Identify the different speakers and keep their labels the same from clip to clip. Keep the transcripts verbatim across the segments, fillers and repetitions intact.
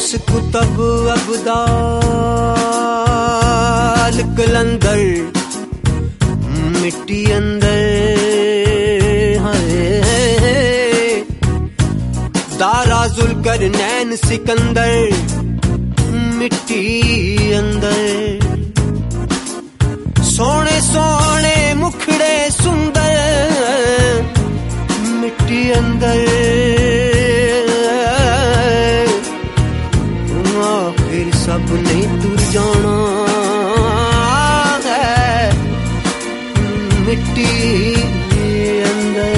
Speaker 1: इस कुतब अब्दाल कलंदर मिट्टी अंदर दारा जुल्करनैन सिकंदर मिट्टी अंदर सोने सोने मुखड़े सुंदर मिट्टी अंदर आखिर सब नहीं तुर जाना है मिट्टी अंदर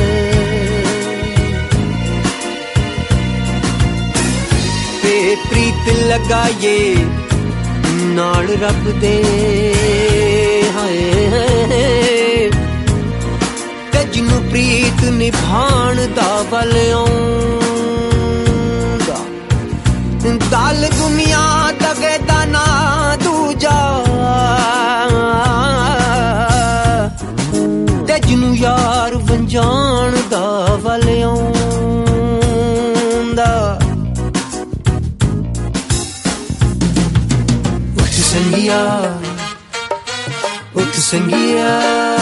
Speaker 1: ते प्रीत लगाए नाल रब दे हाय ते जिन्नू प्रीत निभाण दा वल आउंदा दल दुनिया दगे दा ना दूजा ते जिन्नू यार वंजाण दा वल आउंदा उठ संगिया उठ संगिया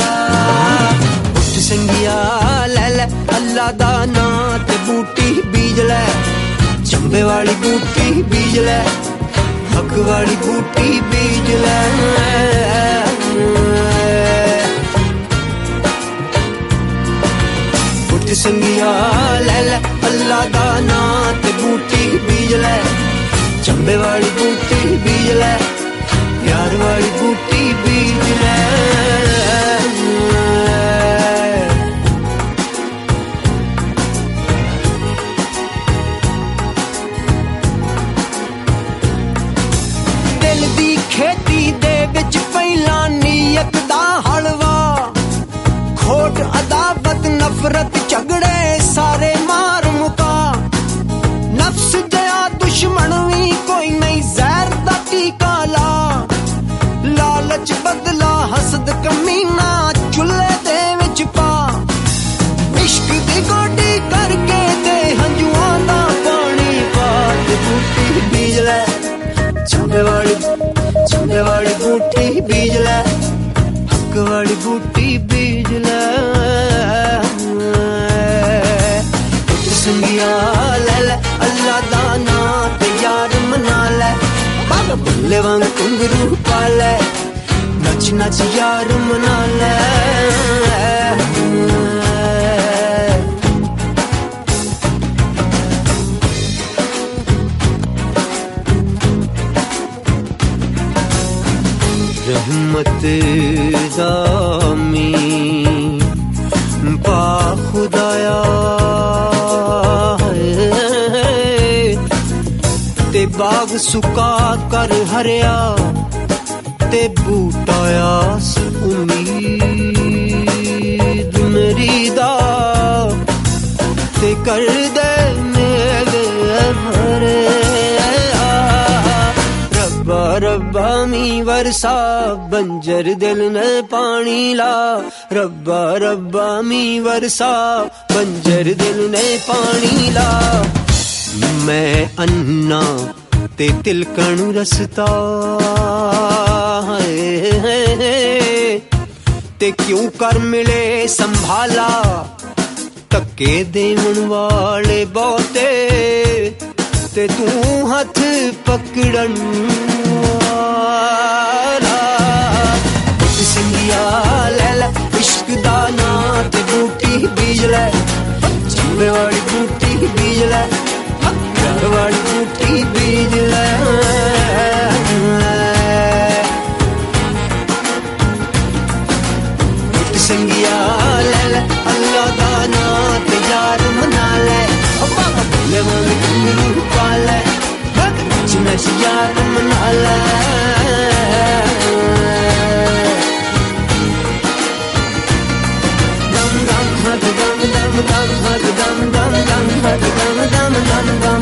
Speaker 1: उठ संगिया ले ले अल्लाह दा नां ते बूटी बीज ले चंबे वाली बूटी बीज ले हक वाली बूटी बीज ले उठ संगिया ले ले अल्लाह दा नां ते बूटी बीज ले चंबे वाली बूटी बीज ले प्यार वाली बूटी बीज ले दिल दी खेती दे विच पहला नीयत दा हलवा खोट अदावत नफरत झगड़े सारे मार मुका नफ्स जया दुश्मन भी कोई नहीं जहर दा टीका ला लालच बदला हसद कमीना चुल्हे दे विच पा इश्क दी गोडी करके ते हंजुआं दा पानी पा ते बूटी बीज ले चंबे वाली चंबे वाली बूटी बीज ले हक वाली बूटी बीज ले उठ संगिया ले ले अल्लाह दा नां ते यार मना ले बाग बुल्ले वांग घुंघरू पा ले नच नच यार मना ले रहमत दामी पा खुदाया ते बाग सुका कर हरिया ते बूटाया उम्मीद मेरी दा ते कर दे मेरे भरे रब्बा रब्बा मी वरसा बंजर दिल ने पानी ला रब्बा रब्बा मी वरसा बंजर दिल ने पानी ला मैं अन्ना ते तिलकण रसता है ते क्यों कर मिले संभाला धक्के देवन वाले बहुते ते तू हथ पकड़न वाला उठ संगिया ले ले इश्क दा नां ते बूटी बीज ले चंबे वाली बूटी बीज ले प्यार वाली बूटी बीज ले उठ संगिया ले ले अल्लाह दा नां ते यार मना ले ले वांग घुंघरू पा ले नच नच यार मना ले dum dum dum dum dum dum dum dum dum dum dum dum